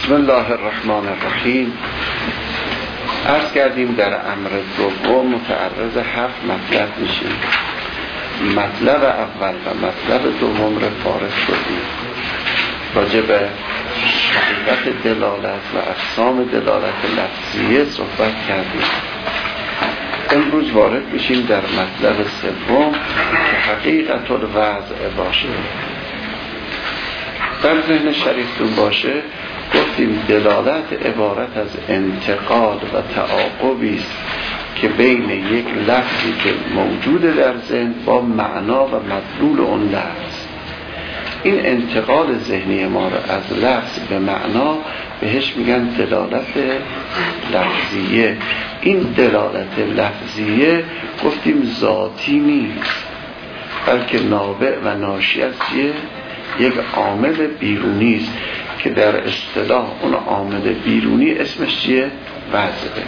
بسم الله الرحمن الرحیم. عرض کردیم در امر دوم متعرض 7 مطلب میشیم. مطلب اول و مطلب دوم رو فارغ شدیم، راجع به حقیقت دلالت و اقسام دلالت لفظیه صحبت کردیم. امروز وارد میشیم در مطلب سوم که حقیقت الوضع باشه. در ذهن شریفتون باشه، گفتیم دلالت عبارت از انتقال و تعاقبی است که بین یک لفظی که موجود در ذهن با معنا و مدلول اون لفظ. این انتقال ذهنی ما رو از لفظ به معنا بهش میگن دلالت لفظیه. این دلالت لفظیه گفتیم ذاتی نیست، بلکه نابع و ناشی از یک عامل بیرونی است که در اصطلاح اون عامل بیرونی اسمش چیه؟ وضعه.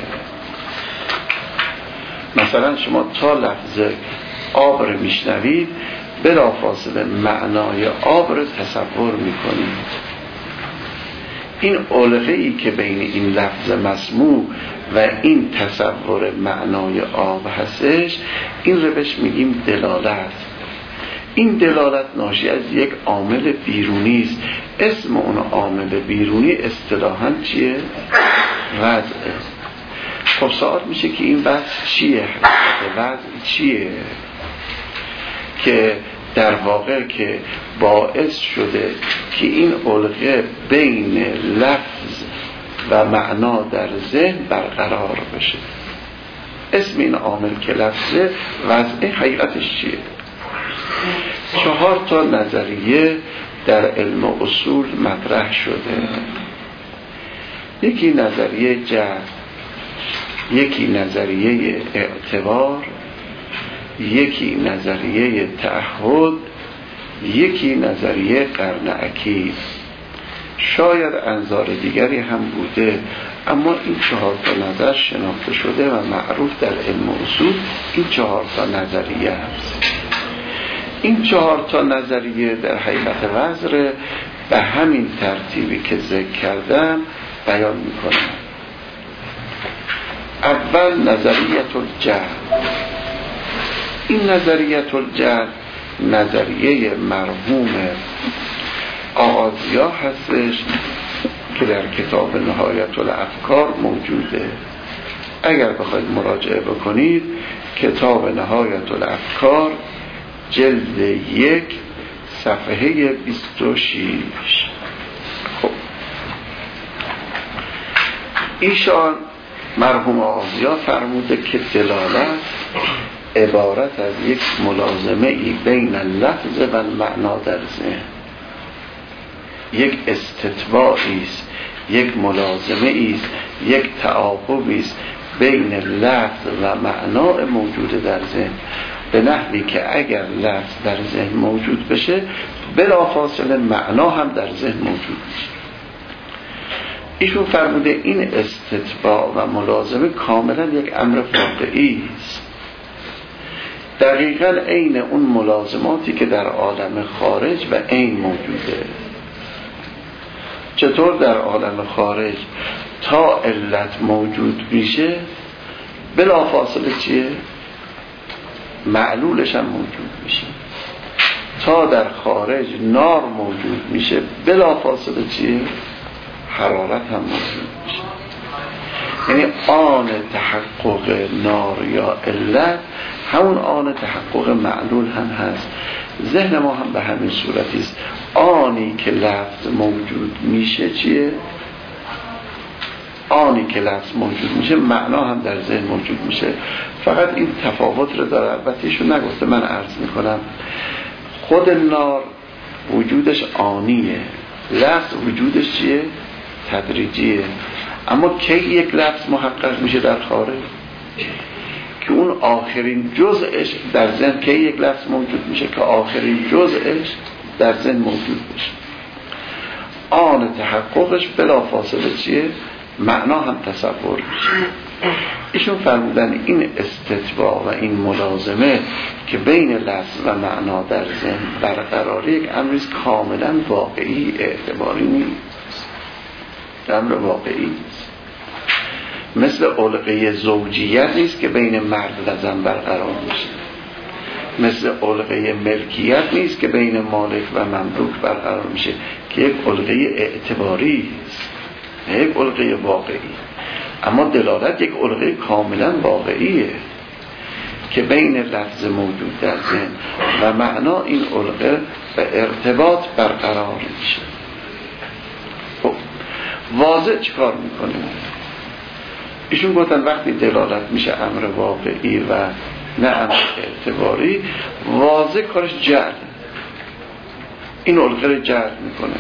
مثلا شما تا لفظ آب رو میشنوید، بلافاصله معنای آب رو تصور میکنید. این علقه‌ای که بین این لفظ مسموع و این تصور معنای آب هستش، این رو بهش میگیم دلالت. این دلالت ناشی از یک عامل بیرونی است. اسم اون عامل بیرونی اصطلاحاً چیه؟ وضعه. خب سوال میشه که این وضع چیه؟ وضع چیه که در واقع که باعث شده که این علقه بین لفظ و معنا در ذهن برقرار بشه؟ اسم این عامل که لفظه، وضع، حقیقتش چیه؟ 4 نظریه در علم اصول مطرح شده. یکی نظریه جهل، یکی نظریه اعتبار، یکی نظریه تعهد، یکی نظریه قرن اکید. شاید انظار دیگری هم بوده، اما این 4 نظر شناخته شده و معروف در علم اصول. این 4 نظریه هست. این 4 نظریه در حقیقت وضع به همین ترتیبی که ذکر کردم بیان میکنم. اول نظریه الجهل. این نظریه الجهل نظریه مرحوم آغازیا هستش که در کتاب نهایت الافکار موجوده. اگر بخواید مراجعه بکنید، کتاب نهایت الافکار جلد 1 صفحه 26. خب ایشان مرحوم آغازیا فرموده که دلالت عبارت از یک ملازمه ای بین لفظ و معنا در ذهن، یک استتباعی است، یک ملازمه است، یک تعاقبی است بین لفظ و معنا موجود در ذهن، به نحوی که اگر لفظ در ذهن موجود بشه، بلافاصله معنا هم در ذهن موجود بشه. ایشون فرموده این استتباع و ملازمه کاملا یک امر واقعی است، دقیقاً عین اون ملازماتی که در عالم خارج و عین موجوده. چطور در عالم خارج تا علت موجود میشه، بلافاصله چیه؟ معلولش هم موجود میشه. تا در خارج نار موجود میشه، بلافاصله چیه؟ حرارت هم موجود میشه. یعنی آن تحقق نار یا علت همون آن تحقق معلول هم هست. ذهن ما هم به همین صورتی است. آنی که لفظ موجود میشه چیه؟ آنی که لفظ موجود میشه، معنا هم در ذهن موجود میشه. فقط این تفاوت رو داره. البته ایشون نگفته، من عرض میکنم. خود نار وجودش آنیه، لفظ وجودش چیه؟ تدریجیه. اما کی یک لفظ محقق میشه در خارج؟ که اون آخرین جزءش در ذهن، کی یک لفظ موجود میشه که آخرین جزءش در ذهن موجود بشه. آن تحققش بلافاصله چیه؟ معنا هم تصور میشه. ایشون فرمودن این استتباع و این ملازمه که بین لفظ و معنا در ذهن برقراری، یک امری کاملا واقعی، اعتباری نیست. امر واقعی نیست. مثل علقه زوجیت نیست که بین مرد و زن برقرار میشه، مثل علقه ملکیت نیست که بین مالک و مملوک برقرار میشه که یک علقه اعتباری است، یک علقه واقعی. اما دلالت یک علقه کاملا واقعیه که بین لفظ موجود در ذهن و معنا این علقه به ارتباط برقرار میشه. واضح چیکار میکنه؟ ایشون گفتن وقتی دلالت میشه امر واقعی و نه امر اعتباری، واضح کارش جعل، این علقه رو جعل میکنه.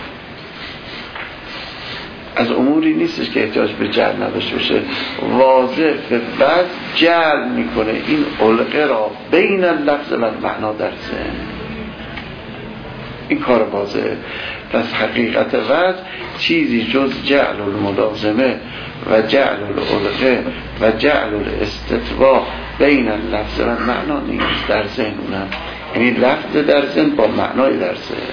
از اموری نیستش که احتیاج به جعل نداشته باشه، واضح به بعد جعل میکنه این علقه را بین اللفظ و معنا در ذهن. این کار واضحه. پس حقیقت وضع چیزی جز جعل الملازمه و جعل العلقه و جعل الاستطباع بین اللفظ و معنا نیست در ذهن اونم، یعنی لفظ در ذهن با معنای در ذهن.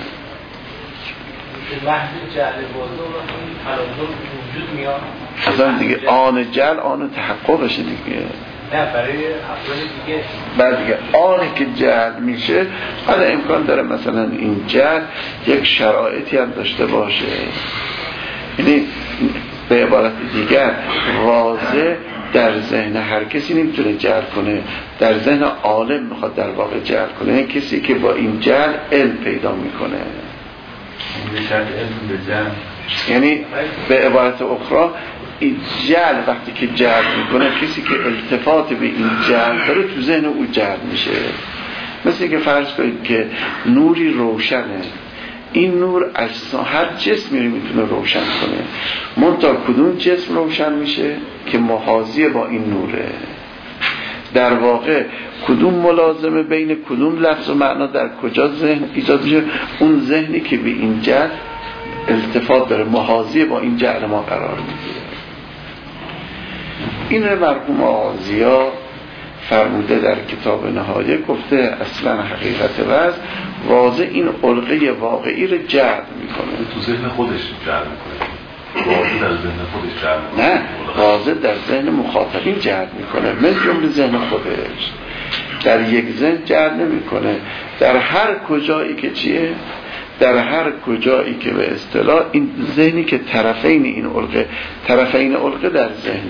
وحد جعل واضح و این تلازم وجود میاد. اصلا دیگه آن جعل آن تحققشه دیگه. نه برای افراد دیگه. بعد دیگه آنی که جعل میشه بعد امکان داره مثلا این جعل یک شرایطی هم داشته باشه، یعنی به عبارت دیگر واضح در ذهن هر کسی نمیتونه جعل کنه، در ذهن عالم میخواد در واقع جعل کنه، یعنی کسی که با این جعل علم پیدا میکنه. یعنی به عبارت اخرى این جعل وقتی که جعل میکنه، کسی که التفات به این جعل داره تو ذهن او جعل میشه. مثل که فرض کنید که نوری روشنه، این نور از هر جسمی رو میتونه روشن کنه، منتها کدوم جسم روشن میشه که محاذی با این نوره. در واقع کدوم ملازمه بین کدوم لفظ و معنا در کجا ذهن ایجاد میشه؟ اون ذهنی که به این جعل التفات داره، محاذی با این جعل ما قرار میگیره. این مرحوم آغازیا فرموده در کتاب نهایه، گفته اصلا حقیقت وضع واضح این علقه واقعی رو جعل میکنه. تو ذهن خودش جعل میکنه، واضح در ذهن خودش جعل میکنه. نه، واضح در ذهن مخاطبین جعل میکنه، من جمله ذهن خودش در یک ذهن جعل نمیکنه. در هر کجایی که چیه، در هر کجایی که به اصطلاح این ذهنی که طرفین این علقه، طرفین علقه در ذهن.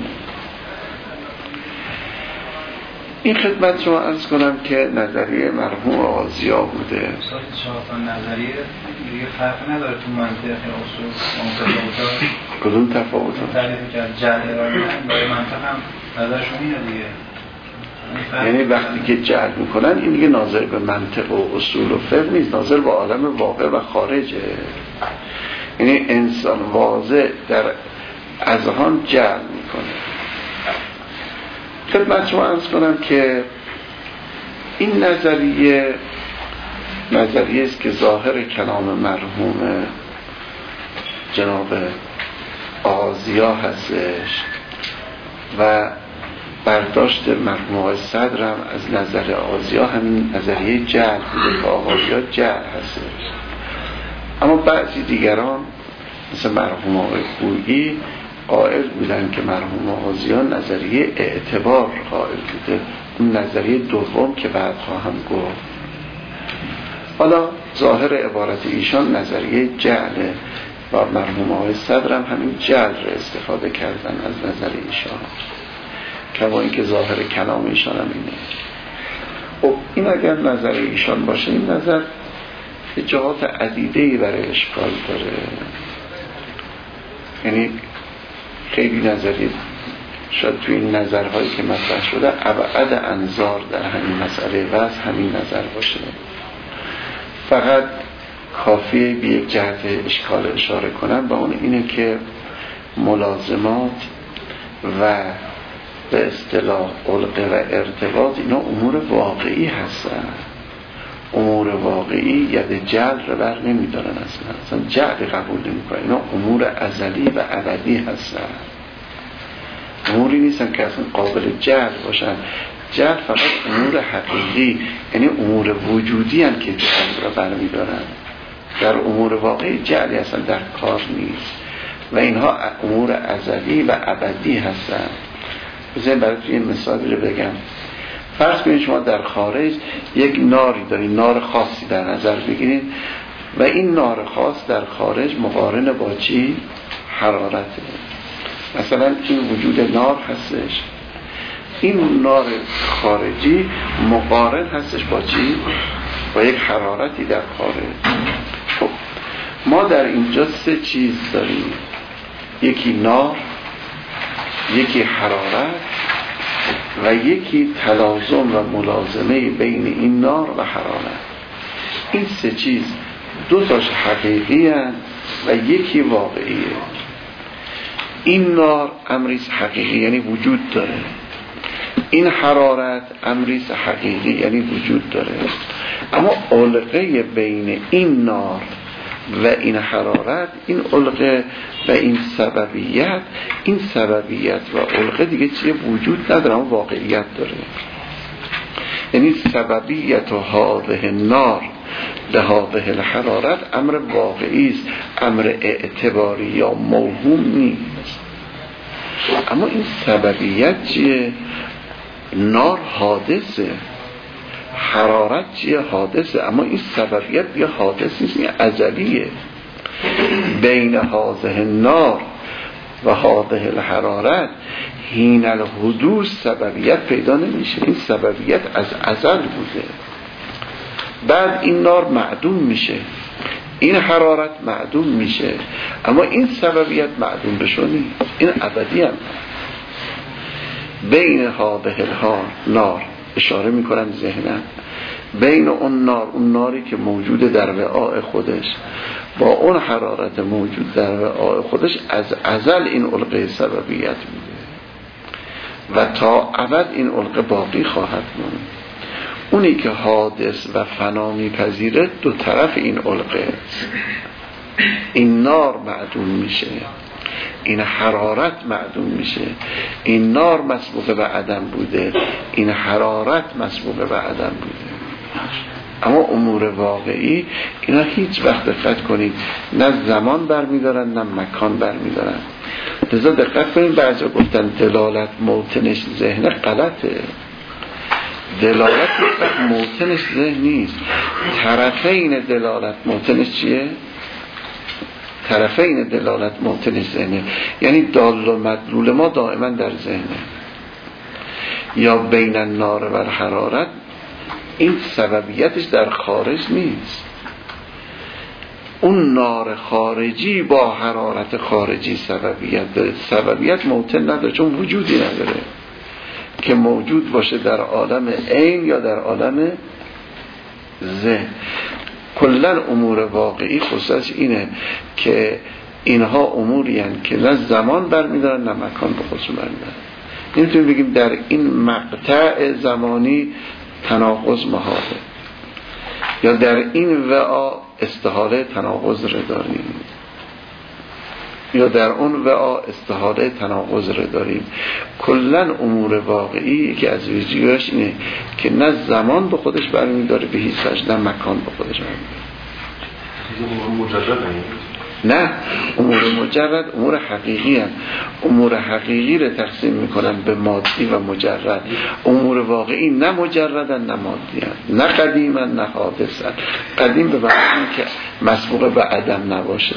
این خدمت شما عرض کنم که نظریه مرحوم آغازیا بوده. شما نظریه دیگه فرق نداره تو منطق اصول کدوم تفاوت؟ تعریف جعل برای منطق هم نظرشون اینه دیگه. یعنی وقتی که جعل میکنن این دیگه ناظر به منطق و اصول و فقه نیست، ناظر به عالم واقع و خارجه. یعنی انسان واضح در اذهان جعل میکنه. خدمت شما عرض کنم که این نظریه است که ظاهر کلام مرحوم جناب آغازیا هستش و برداشت مرحوم آقای صدر هم از نظر آغازیا همین نظریه جعل بوده که آغازیا جعل هستش. اما بعضی دیگران مثل مرحوم آقای خویی قائل بودن که مرحوم آغازیا نظریه اعتبار قائل بوده، اون نظریه دوم که بعد خواهم گفت. حالا ظاهر عبارت ایشان نظریه جعله و مرحوم آقای صدر هم همین جعل رو استفاده کردن از نظر ایشان، کما اینکه ظاهر کلام ایشان هم اینه. خب این اگر نظر ایشان باشه، این نظر به جهات عدیده‌ای برای اشکال داره. یعنی خیلی نظری شاید توی این نظرهایی که مطرح شده ابعد انظار در همین مسئله وضع همین نظر باشه. فقط کافیه به یک جهت اشکال اشاره کنم، و اون اینه که ملازمات و به اصطلاح علقه و ارتباط اینا امور واقعی هستن. امور واقعی ید جعل رو بر نمیدارن، اصلا جعل قبول نمیکنن. اینا امور ازلی و ابدی هستن، اموری نیستن که اصلا قابل جعل باشن. جعل فقط امور حقیقی، یعنی امور وجودی هستن که جعل رو بر میدارن. در امور واقعی جعلی اصلا در کار نیست. و اینها امور ازلی و ابدی هستند. بذارید براتون یه مثال رو بگم. فرض کنید شما در خارج یک ناری دارید، نار خاصی در نظر بگیرید و این نار خاص در خارج مقارن با چی؟ حرارته. مثلا این وجود نار هستش، این نار خارجی مقارن هستش با چی؟ با یک حرارتی در خارج. خب ما در اینجا سه چیز داریم، یکی نار، یکی حرارت و یکی تلازم و ملازمه بین این نار و حرارت. این سه چیز دو تاش حقیقی هستند و یکی واقعیه. این نار امریز حقیقی یعنی وجود داره، این حرارت امریز حقیقی یعنی وجود داره، اما علقه بین این نار و این حرارت، این علقه و این سببیت، این سببیت و علقه دیگه چیه؟ وجود نداره اما واقعیت داره. یعنی سببیت و هذه النار به هذه الحرارت امر واقعی است، امر اعتباری یا موهوم نیست. اما این سببیت چیه؟ نار حادثه، حرارت چیه؟ حادثه، اما این سببیت یه حادث نیست، این ازلیه. بین هذه النار و هذه الحرارت حین الحدوث سببیت پیدا نمیشه. این سببیت از ازل بوده، بعد این نار معدوم میشه، این حرارت معدوم میشه، اما این سببیت معدوم بشه نیست، این ابدی هم. بین هذه النار اشاره میکنم ذهنم، بین اون نار، اون ناری که موجود در وعاء خودش با اون حرارت موجود در وعاء خودش از ازل این علقه سببیت بوده و تا ابد این علقه باقی خواهد موند. اونی که حادث و فنا میپذیره دو طرف این علقه است. این نار معدوم میشه، این حرارت معدوم میشه. این نار مسبوق به عدم بوده، این حرارت مسبوق به عدم بوده. اما امور واقعی اینا هیچ وقت دقت کنید نه زمان برمیدارن نه مکان برمیدارن. لذا دقت کنید بعضا گفتن دلالت موطنش ذهن، غلطه. دلالت موطنش ذهن نیست، طرفین دلالت موطنش چیه؟ طرفین دلالت موطنش ذهنه، یعنی دال و مدلول ما دائما در ذهنه. یا بین النار و الحرارت این سببیتش در خارج نیست، اون نار خارجی با حرارت خارجی سببیت داره. سببیت موطن نداره چون وجودی نداره که موجود باشه در عالم عین یا در عالم ذهن. کلن امور واقعی خصوصش اینه که اینها اموری هستند که نه زمان برمیدارن نه مکان به خودشون برمیدارن. نمیتونیم بگیم در این مقطع زمانی تناقض محاله یا در این وعا استحاله تناقض رو داریم یا در اون وعا استحاله تناقض رو داریم. کلن امور واقعی که از ویژگیش اینه که نه زمان به خودش برمیداره به هیچ وجه، نه مکان به خودش برمیداره. نه، امور مجرد امور حقیقی هست. امور حقیقی رو تقسیم میکنن به مادی و مجرد. امور واقعی نه مجردن نه مادی هست، نه قدیمن نه حادثن. قدیم به معنی که مسبوق به عدم نباشه.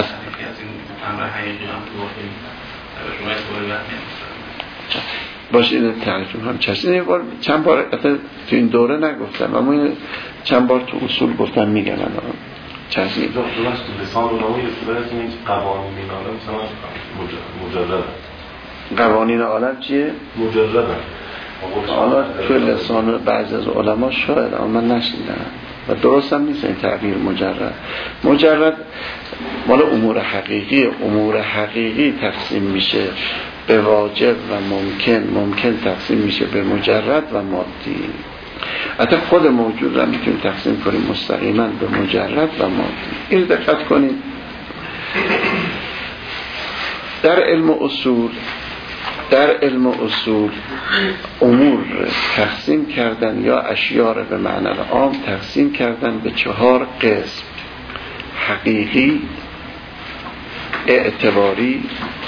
باشه اینو تعریف هم چشم چند بار تو این دوره نگفتم اما چند بار تو اصول گفتم میگم الان چشم درست لسان رو نمایی استفاده این قوانین عالم مثلا مجرد قوانین عالم چیه؟ مجرد حالا توی لسان بعضی از علما شاید اما من نشنیدم و درست هم نیست این تعبیر مجرد مال امور حقیقی. امور حقیقی تقسیم میشه به واجب و ممکن تقسیم میشه به مجرد و مادی. حتی خود موجود را میتونیم تقسیم کنیم مستقیما به مجرد و مادی. این دقت کنید در علم اصول امور تقسیم کردن یا اشیاء به معنی عام تقسیم کردن به 4 قسم: حقیقی، اعتباری،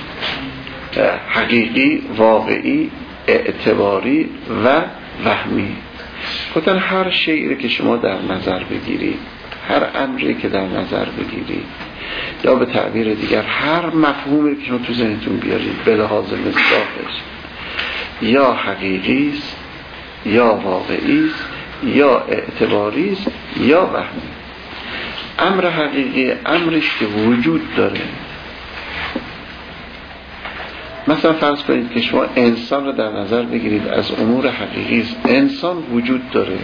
حقیقی، واقعی، اعتباری و وهمی. گفتن هر شیئی که شما در نظر بگیرید، هر امری که در نظر بگیرید، یا به تعبیر دیگر هر مفهومی که شما تو ذهنتون بیارید به لحاظ مصداقش یا حقیقی است یا واقعی است یا اعتباری است یا وهمی. امر حقیقی امری که وجود داره. مثلا فرض کنید که شما انسان رو در نظر بگیرید، از امور حقیقی است، انسان وجود داره.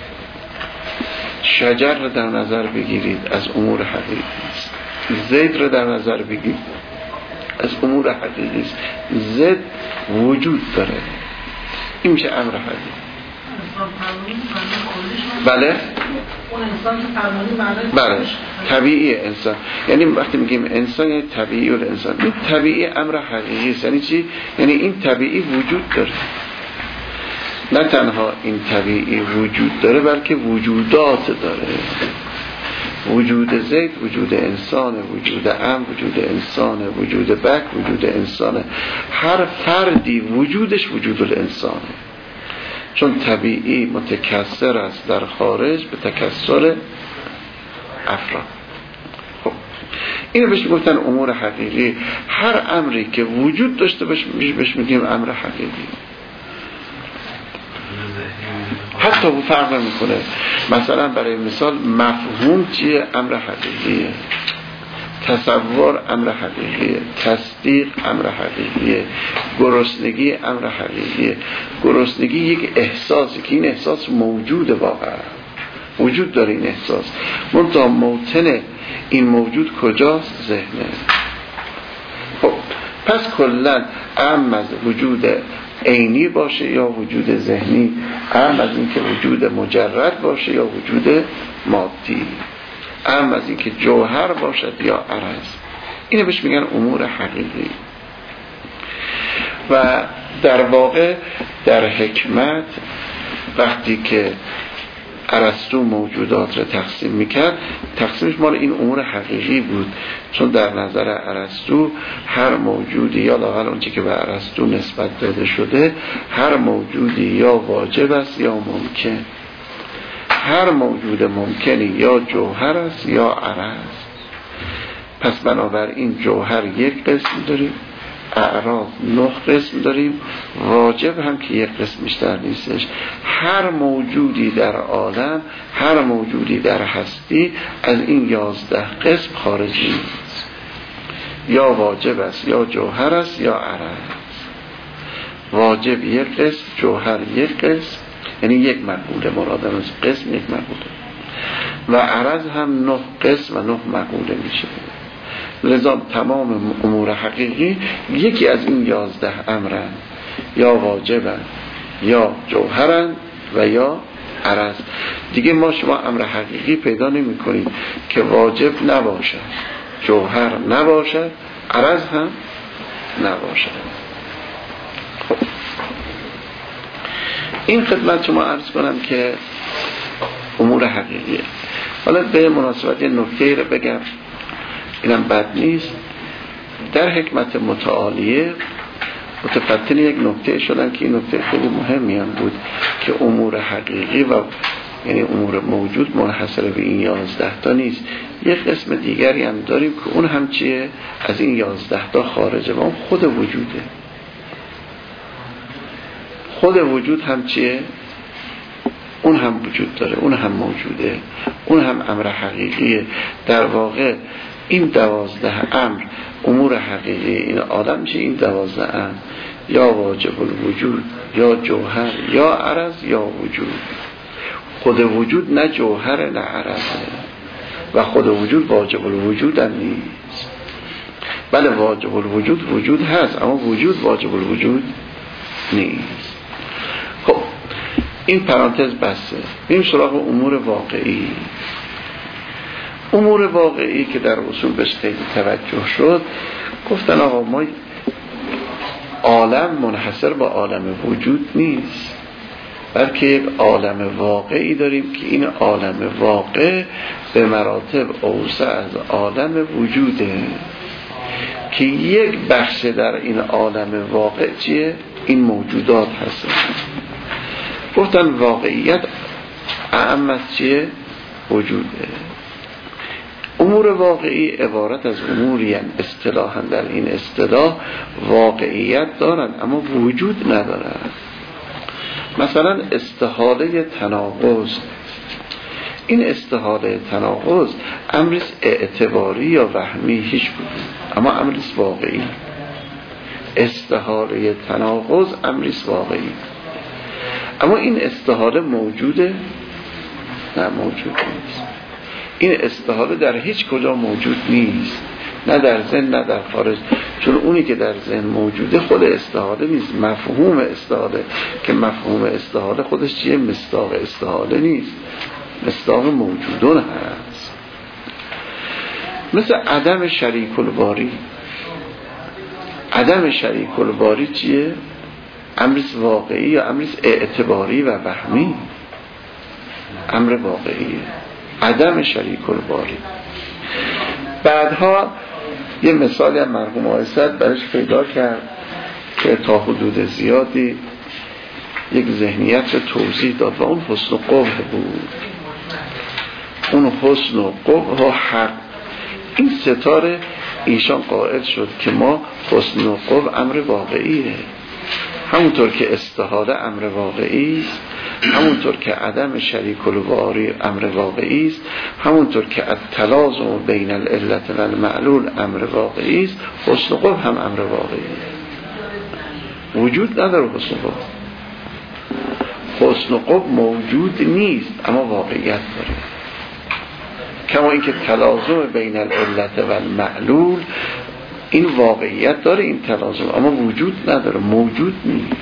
شجر رو در نظر بگیرید، از امور حقیقی است. زید رو در نظر بگیرید، از امور حقیقی است. زید وجود داره. این میشه امر حقیقی. بله؟ بله، طبیعی انسان. یعنی وقتی میگیم انسان یعنی طبیعی و انسان. این طبیعی امر حقیقی است. یعنی چی؟ یعنی این طبیعی وجود داره. نه تنها این طبیعی وجود داره بلکه وجودات داره. وجود زید وجود انسان، وجود ام وجود انسان، وجود بک وجود انسان. هر فردی وجودش وجود الانسانه، چون طبیعی متکثر است در خارج به تکثر افراد. خب اینو بهش میگفتن امور حقیقی. هر امری که وجود داشته باشه بهش میگیم امر حقیقی. حتی فرق نمیکنه. مثلا برای مثال مفهوم چیه؟ امر حقیقیه. تصور امر حقیقیه. تصدیق امر حقیقیه. گرسنگی امر حقیقیه. گرسنگی یک احساسی که این احساس موجوده، واقعا وجود داره این احساس، منتها موطن این موجود کجاست؟ ذهنه. خب پس کلن ام از وجود عینی باشه یا وجود ذهنی، ام از این که وجود مجرد باشه یا وجود مادی، ام از این که جوهر باشد یا عرض. اینو بهش میگن امور حقیقی. و در واقع در حکمت وقتی که ارسطو موجودات رو تقسیم میکرد، تقسیمش مال این امور حقیقی بود، چون در نظر ارسطو هر موجودی، یا لااقل اونچه که به ارسطو نسبت داده شده، هر موجودی یا واجب است یا ممکن. هر موجود ممکنی یا جوهر است یا عرض. پس بنابراین جوهر یک قسم داریم، اعراض 9 قسم داریم، واجب هم که یک قسم بیشتر نیستش. هر موجودی در عالم، هر موجودی در هستی از این 11 قسم خارجی است. یا واجب است یا جوهر است یا عرض. واجب یک قسم، جوهر یک قسم، یعنی یک مقوله مرادم از قسم یک مقوله، و عرض هم 9 قسم و 9 مقوله میشه. لذا تمام امور حقیقی یکی از این 11 امرن، یا واجبن یا جوهرن و یا عرض. دیگه ما شما امر حقیقی پیدا نمی کنید که واجب نباشد، جوهر نباشد، عرض هم نباشد. خب این خدمت شما عرض کنم که امور حقیقیه. حالا به مناسبت نکته رو بگم، اینم بد نیست. در حکمت متعالیه متفتن یک نکته شدن که این نکته خیلی مهمی هم بود که امور حقیقی و یعنی امور موجود منحصر به این 11 تا نیست. یک قسم دیگری هم داریم که اون هم چیه؟ از این 11 تا خارجه و اون خود وجوده. خود وجود هم چیه؟ اون هم وجود داره، اون هم موجوده، اون هم امر حقیقیه. در واقع این 12 امر امور حقیقی این آدم میشه این 12 امر، یا واجب الوجود یا جوهر یا عرض یا وجود. خود وجود نه جوهر نه عرضه و خود وجود واجب الوجود هم نیست. بله واجب الوجود وجود هست، اما وجود واجب الوجود نیست. خب این پرانتز بسته. این سراغ امور واقعی. امور واقعی که در اصول بهش خیلی توجه شد، گفتن آقا ما عالم منحصر به عالم وجود نیست، بلکه یک عالم واقعی داریم که این عالم واقع به مراتب اوسع از عالم وجوده. که یک بخش در این عالم واقع چیه؟ این موجودات هست. گفتن واقعیت اعم از چیه؟ وجوده. امور واقعی عبارت از اموری اصطلاحاً در این اصطلاح واقعیت دارن اما وجود ندارن. مثلا استحاله تناقض، این استحاله تناقض امریست اعتباری یا وهمی هیچ بود، اما امریست واقعی. استحاله تناقض امریست واقعی، اما این استحاله موجوده؟ نه موجود نیست. این استحاله در هیچ کجا موجود نیست، نه در ذهن نه در خارج، چون اونی که در ذهن موجوده خود استحاله نیست، مفهوم استحاله، که مفهوم استحاله خودش چیه؟ مصداق استحاله نیست، مصداق موجودون هست. مثل عدم شریک الباری. عدم شریک الباری چیه؟ امریست واقعی یا امریست اعتباری و وهمی؟ امر واقعیه، عدم شریک الباری. بعدها یه مثالی هم مرحوم آقای صدر برش پیدا کرد که تا حدود زیادی یک ذهنیت رو توضیح داد و اون حسن و قبح بود. اون حسن و قبح و حق، این ستاره ایشان قائل شد که ما حسن و قبح امر واقعیه، همونطور که استحاله امر واقعی است، همونطور که عدم شریک الباری امر واقعی است، همونطور که التلازم بین العلت و المعلول امر واقعی است، حسن و قبح هم امر واقعی است. وجود نداره حسن و قبح. حسن و قبح موجود نیست اما واقعیت داره، کما اینکه تلازم بین العلت و المعلول این واقعیت داره، این تلازم، اما وجود نداره، موجود نیست.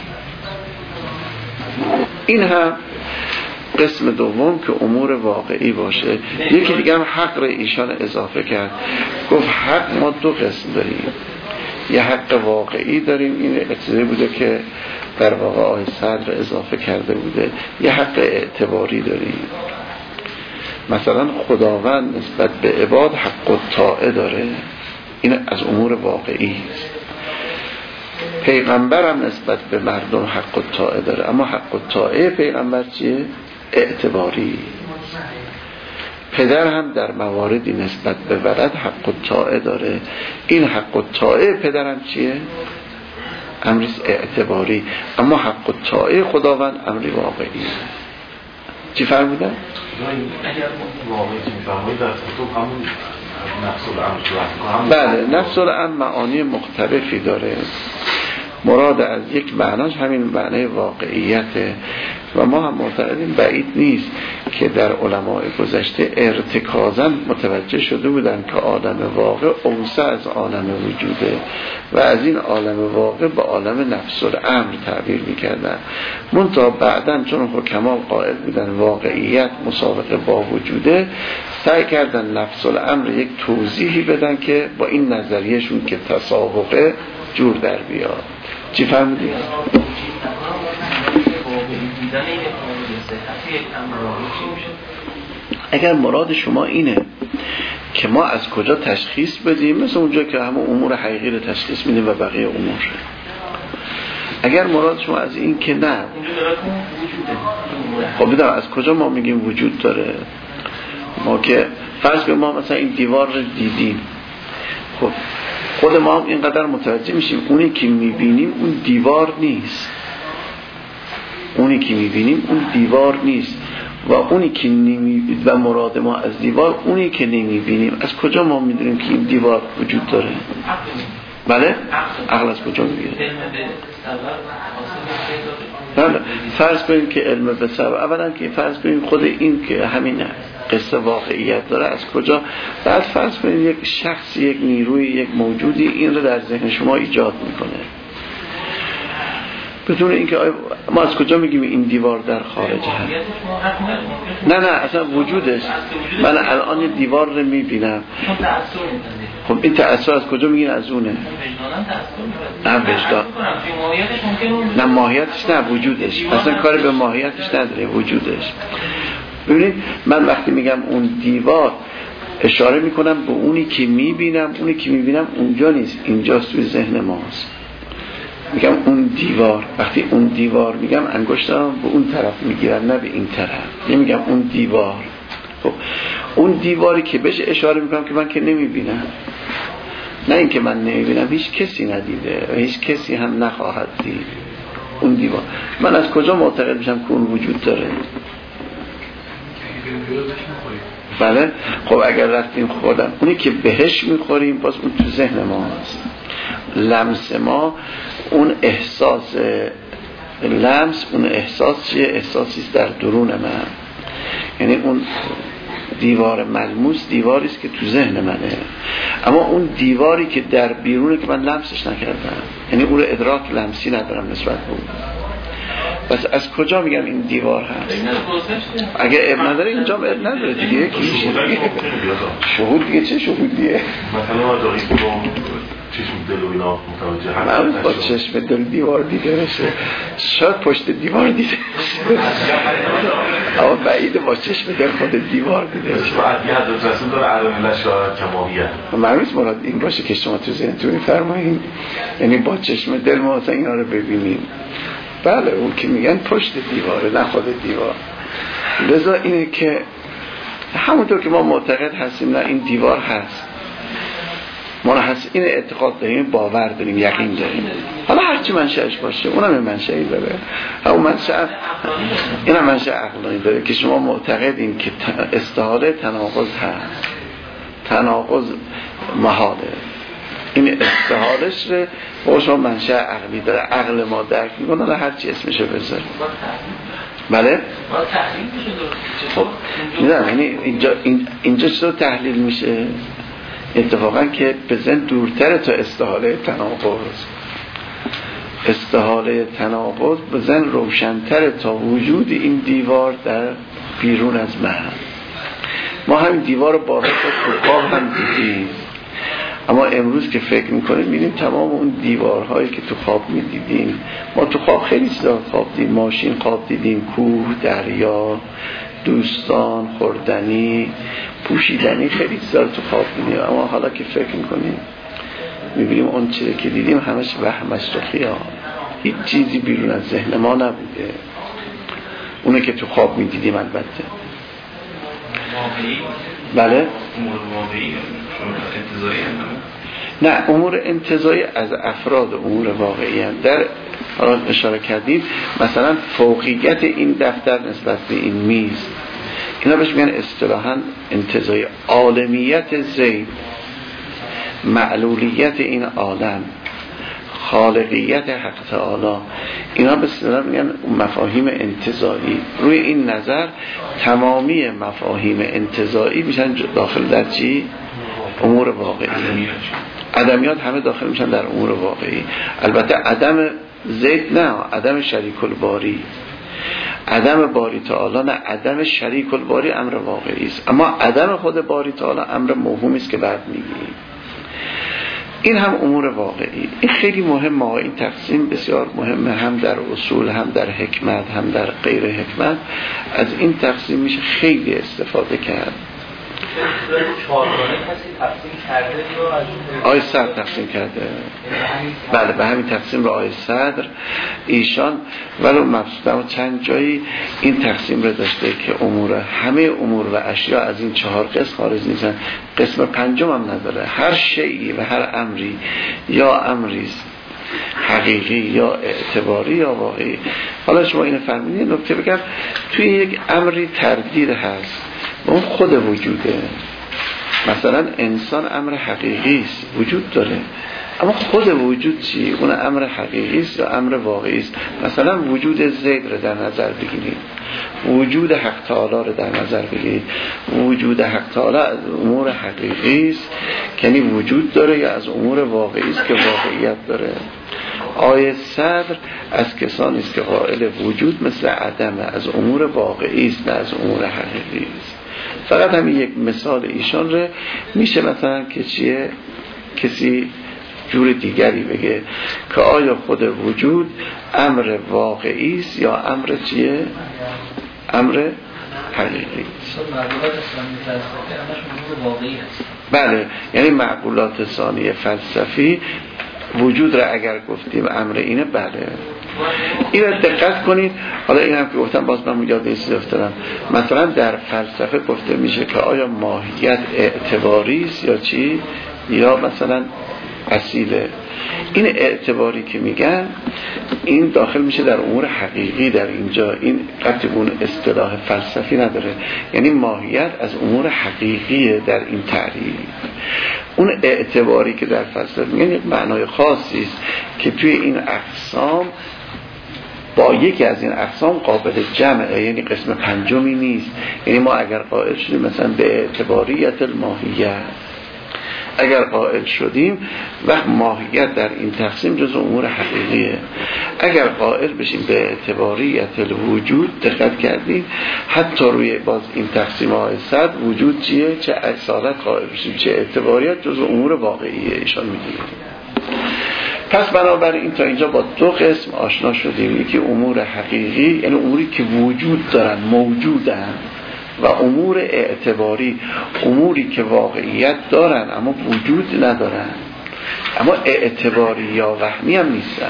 این هم قسم دوم که امور واقعی باشه. یکی دیگه هم حق را ایشان اضافه کرد، گفت حق ما دو قسم داریم، یه حق واقعی داریم، این اعتباری بوده که در واقع آقای صدر اضافه کرده بوده، یه حق اعتباری داریم. مثلا خداوند نسبت به عباد حق الطاعه داره، این از امور واقعی است. پیغمبر هم نسبت به مردم حق الطاعه داره، اما حق الطاعه پیغمبر چیه؟ اعتباری. پدر هم در مواردی نسبت به ولد حق الطاعه داره، این حق الطاعه پدر هم چیه؟ امریست اعتباری، اما حق الطاعه خداوند امری واقعی. چی فرمودن؟ اگر واقعی میفرمایید در کتب همون نفس الامر. بله، نفس الامر معانی مختلفی داره. مراد از یک معناش همین معنی واقعیته و ما هم معتقدیم بعید نیست که در علماء گذشته ارتکازاً متوجه شده بودن که عالم واقع اوسع از عالم وجوده و از این عالم واقع به عالم نفس الامر تعبیر میکردن. منتها بعداً چون حکما قائل بودن واقعیت مسابقه با وجوده، سعی کردن نفس الامر یک توضیحی بدن که با این نظریهشون که تسابقه جور در بیاد. چی فهمیدید؟ اگر مراد شما اینه که ما از کجا تشخیص بدیم، مثل اونجا که همه امور حقیقی رو تشخیص میدیم و بقیه امور، اگر مراد شما از این که نه، خب بدم از کجا ما میگیم وجود داره؟ ما که فرض به ما مثلا این دیوار رو دیدیم، خب خود ما هم اینقدر متوجه میشیم اونی که میبینیم اون دیوار نیست، اونی که میبینیم اون دیوار نیست و اونی که نمیبینیم و مراد ما از دیوار اونی که نمیبینیم. از کجا ما میدونیم که این دیوار وجود داره؟ بله؟ عقل از کجا میگیره؟ بله، فرض کنیم که علم به سبب، اولا که فرض کنیم خود این که همین قصه واقعیت داره از کجا، بعد فرض کنیم یک شخص، یک نیروی، یک موجودی این رو در ذهن شما ایجاد میکنه، بدون اینکه ما از کجا میگیم این دیوار در خارج هست؟ نه اصلا وجودش، من الان یه دیوار رو میبینم، خب این تأثیر از کجا میگین؟ از اونه؟ نه وجدان، نه ماهیتش، نه وجودش، اصلا کاری به ماهیتش نداره، وجودش. ببینید من وقتی میگم اون دیوار، اشاره میکنم به اونی که میبینم. اونی که میبینم اونجا نیست، اینجاست، توی ذهن ماست. میگم اون دیوار، وقتی اون دیوار میگم انگشتم به اون طرف میگیرم نه به این طرف. نمیگم اون دیوار. خب اون دیواری که بهش اشاره میکنم که من که نمیبینم، نه اینکه من نمیبینم، هیچ کسی ندیده و هیچ کسی هم نخواهد دید. اون دیوار من از کجا معتقد میشم که اون وجود داره؟ بله. خب اگر رفتیم خودم اونی که بهش میخوریم باز اون تو ذهن ما هست. لمس ما اون احساس لمس، اون احساس چیه؟ احساسیست در درون من. یعنی اون دیوار ملموس دیواری است که تو ذهن منه، اما اون دیواری که در بیرونه که من لمسش نکردم، یعنی اون ادراک لمسی ندارم نسبت به اون. پس از کجا میگم این دیوار هست؟ اگه اب نداره اینجا اب نداره دیگه. یکی شهود دیگه. چه شهودیه؟ مثلا ما داریم چشم دل و اینا متوجه من با چشم دل دیوار دیده بشه، شاید پشت دیوار دیده اما بعید با چشم دل خود دیوار دیده بشه. بعدی حضرت رسول داره علم الاشیاء کماهیه. معلومه مراد این باشه که شما تو ذهنتون می‌فرمایید، یعنی با چشم دل ما مثلا اینا رو ببینیم. بله اون که میگن پشت دیواره نه خود دیوار. لذا اینه که همونطور که ما معتقد هستیم نه این دیوار هست، ما هست، این اعتقاد داریم، باور داریم، یقین داریم. حالا هرچی منشأش باشه اونم منشأی داره. اون منشأ اینم منشأ عقلانی داره که شما معتقدین که استحاله تناقض هست، تناقض محاله. این استحالش رو با شما منشأ عقلی داره، عقل ما درک میکنه. حالا هرچی اسمشو بذاریم. بله؟ خب میدونم یعنی اینجا چطور تحلیل میشه؟ اتفاقا که به ذهن دورتره تا استحاله تناقض. استحاله تناقض به ذهن روشنتره تا وجود این دیوار در بیرون از من. ما همین دیوار بالا تو خواب هم دیدیم، اما امروز که فکر میکنیم می‌بینیم تمام اون دیوارهایی که تو خواب میدیدیم، ما تو خواب خیلی چیزا خواب دیدیم. ماشین خواب دیدیم، کوه، دریا، دوستان، خوردنی، پوشیدنی، خیلی چیزا تو خواب می‌بینیم. اما حالا که فکر میکنیم می‌بینیم اون چیزی که دیدیم همش وهم است و خیال، هیچ چیزی بیرون از ذهن ما نبوده. اونه که تو خواب میدیدیم البته. بله؟ نه، امور انتزاعی از افراد امور واقعی هم. در حالا اشاره کردیم مثلا فوقیت این دفتر نسبت به این میز، اینا بهش میگن اصطلاحاً انتزاعی. عالمیت زید، معلولیت این عالم، خالقیت حق تعالی، اینا به اصطلاح میگن مفاهیم انتزاعی. روی این نظر تمامی مفاهیم انتزاعی میشن داخل در چی؟ امور واقعی. عدمیات همه داخل میشن در امور واقعی. البته عدم زید نه، عدم شریک الباری، عدم باری تعالی نه، عدم شریک الباری امر واقعی است، اما عدم خود باری تعالی امر موهومی است که بعد میگیم. این هم امور واقعی. این خیلی مهمه. این تقسیم بسیار مهمه، هم در اصول، هم در حکمت، هم در غیر حکمت. از این تقسیم میشه خیلی استفاده کرد. چهارگانه کسی تقسیم کرده یا آقای صدر تقسیم کرده؟ بله، به همین تقسیم رو آقای صدر ایشان ولو مبسوطه چند جایی این تقسیم رو داشته که امور، همه امور و اشیاء از این 4 قسم خارج نیستن. قسم پنجم هم نداره. هر شیئی و هر امری، یا امری حقیقی یا اعتباری یا واقعی. حالا شما اینو فهمیدین. نکته بگم، توی یک امری تردید هست، اون خود وجوده. مثلا انسان امر حقیقی است، وجود داره، اما خود وجود چی؟ اون امر حقیقی است یا امر واقعی است؟ مثلا وجود زید رو در نظر بگیرید، وجود حق تعالی رو در نظر بگیرید. وجود حق تعالی از امور حقیقی است، یعنی وجود داره، یا از امور واقعی است که واقعیت داره. آیه صدر از کسانی است که قائل وجود مثل عدم، از امور واقعی است نه از امور حقیقی است. فقط همین یک مثال ایشان رو میشه مثلا که چیه کسی جور دیگری بگه که آیا خود وجود امر واقعی است یا امر چیه؟ امر حقیقی. معقولات ثانی فلسفی همش امور واقعی هست. بله، یعنی معقولات ثانی فلسفی وجود را اگر گفتیم امر اینه، بله این را دقت کنید. حالا این هم که گفتم باز من یاد نیست افتادم، مثلا در فلسفه گفته میشه که آیا ماهیت اعتباری است یا چی، یا مثلا اصیله. این اعتباری که میگن این داخل میشه در امور حقیقی. در اینجا این قطع اون اصطلاح فلسفی نداره، یعنی ماهیت از امور حقیقیه در این تعریف. اون اعتباری که در فلسفه میگن یک معنای خاصی است که توی این اقسام با یکی از این اقسام قابل جمعه، یعنی قسم پنجمی نیست. یعنی ما اگر قائل شدیم مثلا به اعتباریت الماهیت، اگر قائل شدیم وقت ماهیت در این تقسیم جز امور حقیقیه. اگر قائل بشیم به اعتباریت الوجود، دقت کردیم حتی روی باز این تقسیم های صد وجود چیه، چه اصالت قائل بشیم چه اعتباریت، جز امور واقعیه ایشان میگیم. پس بنابراین تا اینجا با دو قسم آشنا شدیم، یکی امور حقیقی یعنی اموری که وجود دارن، موجودن، و امور اعتباری اموری که واقعیت دارن اما وجود ندارن، اما اعتباری یا وهمی هم نیستن.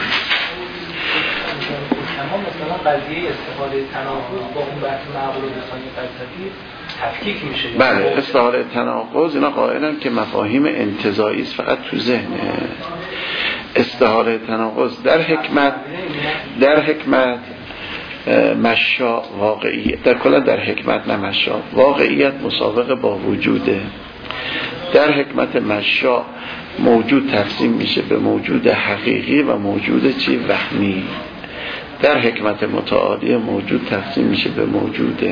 اما مثلا قضیه استحاله تناقض با اون بحث معقولات ثانی فلسفی تفکیک میشه. بله، استحاله تناقض اینا قائلن که مفاهیم انتزاعی است، فقط تو ذهنه. استحاله تناقض در حکمت مشا واقعیت، در کلا در حکمت نه مشا، واقعیت مسابقه با وجوده. در حکمت مشا موجود تقسیم میشه به موجود حقیقی و موجود چی وهمی. در حکمت متعالی موجود تقسیم میشه به موجود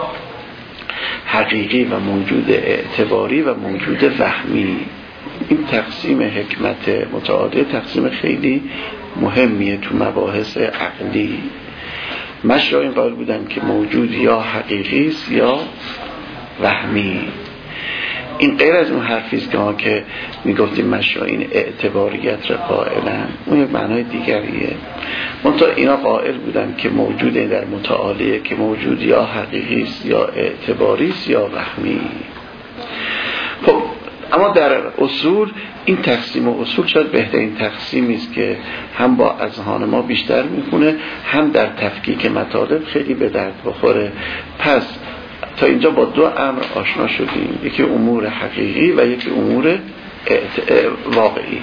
حقیقی و موجود اعتباری و موجود وهمی. این تقسیم حکمت متعالی تقسیم خیلی مهمیه تو مباحث عقلی. مشرا این قائل بودن که موجود یا حقیقی است یا وهمی. این غیر از اون حرفیست که میگفتیم مشرا این اعتباریت را قائلن، اون یک معنای دیگریه. منتها اینا قائل بودن که موجود در متعالیه که موجود یا حقیقی است یا اعتباری است یا وهمی. خب اما در اصول این تقسیم و اصول شاید بهترین تقسیمی است که هم با اذهان ما بیشتر میکنه، هم در تفکیک مطالب خیلی به درد بخوره. پس تا اینجا با دو امر آشنا شدیم، یکی امور حقیقی و یکی امور واقعی.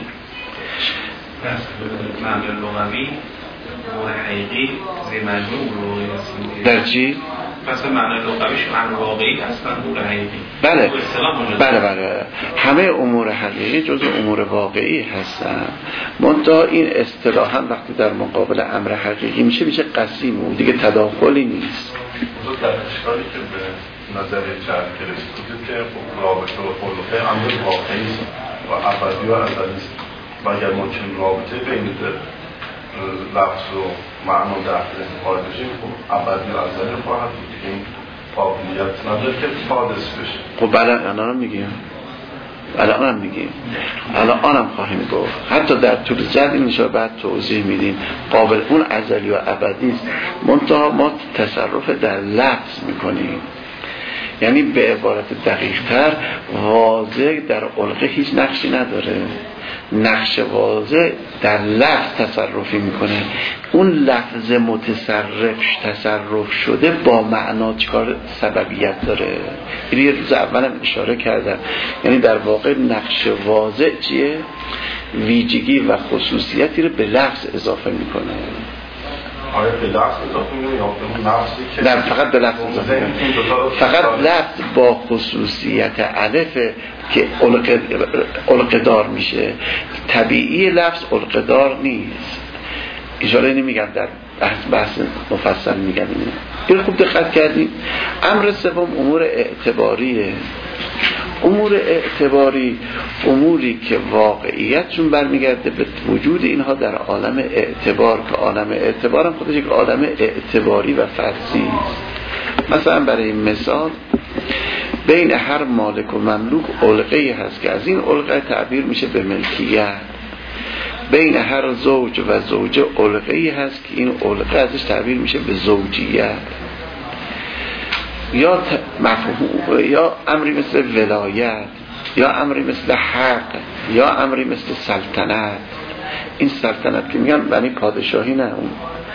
معنی لغوی امور حقیقی زیر مجموع رو در چی؟ پس معنی لغویش معنی واقعی هستن امور حقیقی. بله همه امور حقیقی جز امور واقعی هستن. منتها این اصطلاحاً وقتی در مقابل امر حقیقی میشه قسیم و دیگه تداخلی نیست. در اشکالی که به نظر جلب رسید که رابطه و خلقه امر واقعی است و ابدی و ازلی است و اگر ممکن رابطه بین لفظ و معنا در ذهن قائل بشیم خب ابدی و ازلی خواهد بود، دیگه این قابلیت نداره که حادث بشه. خب بله الانم میگیم الانم خواهیم گفت، حتی در طول زد این میشه بعد توضیح میدیم. قابل اون ازلی و ابدی است، منتها ما تصرف در لفظ میکنیم. یعنی به عبارت دقیق تر واضح در علقه هیچ نقشی نداره، نقش واضح در لفظ تصرفی میکنه. اون لفظ تصرف شده با معنا چکار سببیت داره. یه روز اولم اشاره کردم، یعنی در واقع نقش واضح چیه؟ ویژگی و خصوصیتی رو به لفظ اضافه میکنه. آیا به لفظ اضافه میکنه یا به نفسی که نه، فقط به لفظ اضافه میکنه. فقط لفظ با خصوصیت الف که علقدار میشه. طبیعی لفظ علقدار نیست. اشاره نمیگم در بحث مفصل میگم این خوب دقت کردیم. امر سوم امور اعتباریه. امور اعتباری اموری که واقعیتشون برمیگرده به وجود اینها در عالم اعتبار، که عالم اعتبار هم خودش یک عالم اعتباری و فرضی است. مثلا برای مثال بین هر مالک و مملوک علقه‌ای هست که از این علقه تعبیر میشه به ملکیت. بین هر زوج و زوجه علقه‌ای هست که این علقه ازش تعبیر میشه به زوجیت. یا مفهوم، یا امری مثل ولایت، یا امری مثل حق، یا امری مثل سلطنت. این سلطنت که میگن بنی پادشاهی نه، اون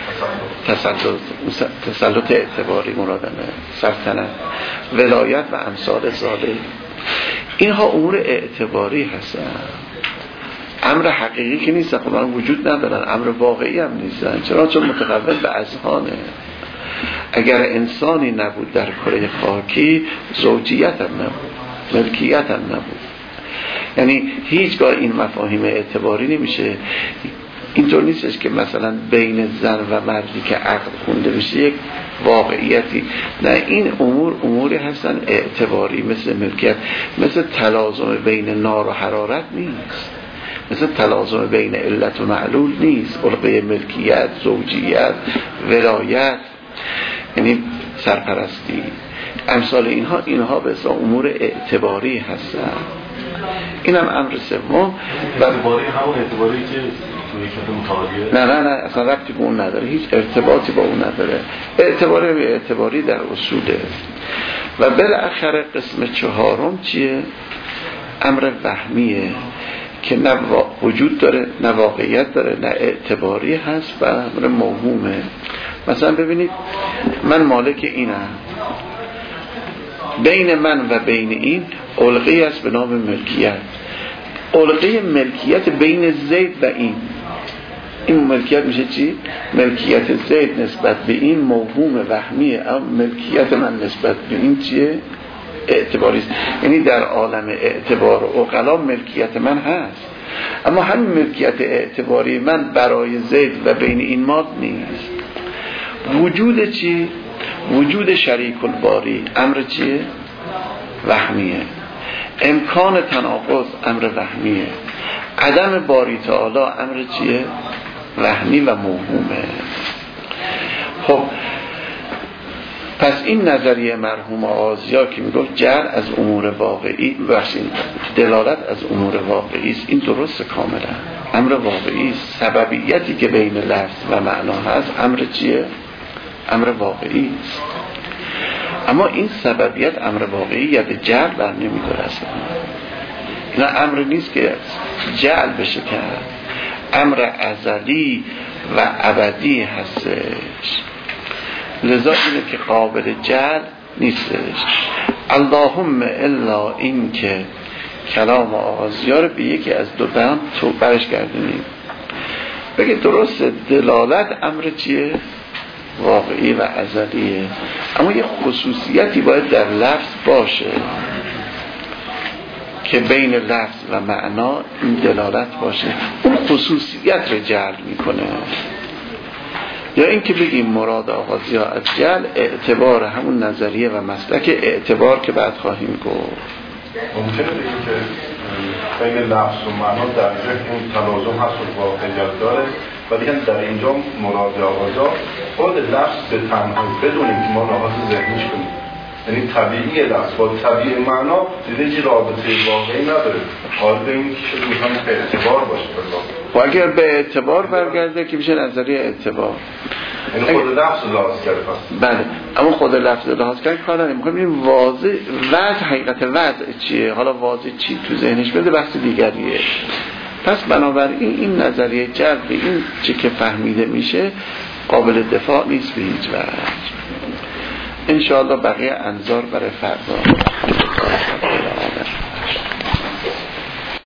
تسلط اعتباری مرادمه، سلطنت، ولایت و امثال ذالک. اینها امور اعتباری هستن، امر حقیقی که نیست، خب من وجود ندارن، امر واقعی هم نیستن. چون متقابل به اذهانه. اگر انسانی نبود در کره خاکی، زوجیت هم نبود، ملکیت هم نبود. یعنی هیچگاه این مفاهیم اعتباری نمیشه. اینطور نیستش که مثلا بین زن و مردی که عقد خونده بشه یک واقعیتی، نه، این اموری هستن اعتباری، مثل ملکیت، مثل تلازم بین نار و حرارت نیست، مثل تلازم بین علت و معلول نیست. القه ملکیت، زوجیت، ولایت، یعنی سرپرستی، امثال اینها به اصلا امور اعتباری هستن. این هم امر سوم. اعتباری همون اعتباری که توی شده متعالیه؟ نه اصلا ربطی به اون نداره، هیچ ارتباطی با اون نداره. اعتباری در اصوله. و بالاخره قسم چهارم چیه؟ امر وهمیه که نه وجود داره، نه واقعیت داره، نه اعتباری هست و امر موهومه. مثلا ببینید من مالک اینم، بین من و بین این علقه است به نام ملکیت. علقه ملکیت بین زید و این ملکیت میشه چی؟ ملکیت زید نسبت به این موهوم وهمیه، اما ملکیت من نسبت به این چیه؟ اعتباری است. یعنی در عالم اعتبار و عقلا ملکیت من هست، اما همین ملکیت اعتباری من برای زید و بین این ماد نیست. وجود چی؟ وجود شریک الباری امر چیه؟ وهمیه. امکان تناقض امر وهمیه. عدم باری تعالی امر چیه؟ وهمی و موهومه. خب پس این نظریه مرحوم آزیا که میگفت جعل از امور واقعی، دلالت از امور واقعی است، این درست کاملا امر واقعی است. سببیتی که بین لفظ و معنا هست امر چیه؟ امر واقعی است. اما این سببیت امر واقعی یا به جعل بر نمی‌داره اصلا. اینا امر نیست که جعل بشه کرد، امر ازلی و ابدی هستش. لذا اینه که قابل جعل نیستش. اللهم الا این که کلام آغازیار رو به یکی از دو بند تو برش گردونیم. بگه درست دلالت امر چیه؟ واقعی و ازلیه، اما یه خصوصیتی باید در لفظ باشه که بین لفظ و معنا این دلالت باشه، اون خصوصیت رو جعل میکنه. یا این که بگیم مراد آغازی ها از جعل اعتبار همون نظریه و مسلک اعتبار که بعد خواهیم گفت. ممکنه بگیم که بین لفظ و معنا در این تلازم هست و واقعیت داره و دیگه در اینجا مراد آغازی خود لفظ به تنهایی بدون اینکه ما لحاظ ذهنیش کنیم، یعنی طبیعی لفظ با طبیعی معنا دیگه رابطه واقعی نداره. حالا به این که شده میخوام به اعتبار باشه و اگر به اعتبار برگرده که میشه نظریه اعتبار، یعنی خود لفظ لحاظ کرده پس. بله، اما خود لفظ لحاظ کرده کار نداریم. میخوایم ببینیم واضح وضع، حقیقت وضع چیه، حالا واضح چی تو ذهنش بده بحث دیگریه. پس بنابراین این نظریه جعل به این چه که فهمیده میشه قابل دفاع نیست به هیچ وجه. انشاءالله بقیه انظار برای فردا.